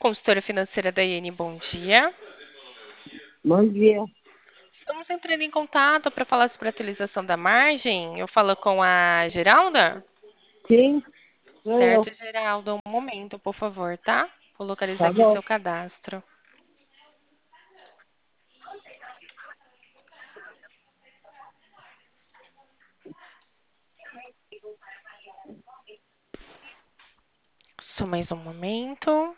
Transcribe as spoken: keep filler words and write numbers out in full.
Consultora financeira da Iene, bom dia. Bom dia. Estamos entrando em contato para falar sobre a atualização da margem. Eu falo com a Geralda? Sim, sou eu. Certo, Geralda, um momento, por favor, tá? Vou localizar Tá aqui bom. seu cadastro. Só mais um momento.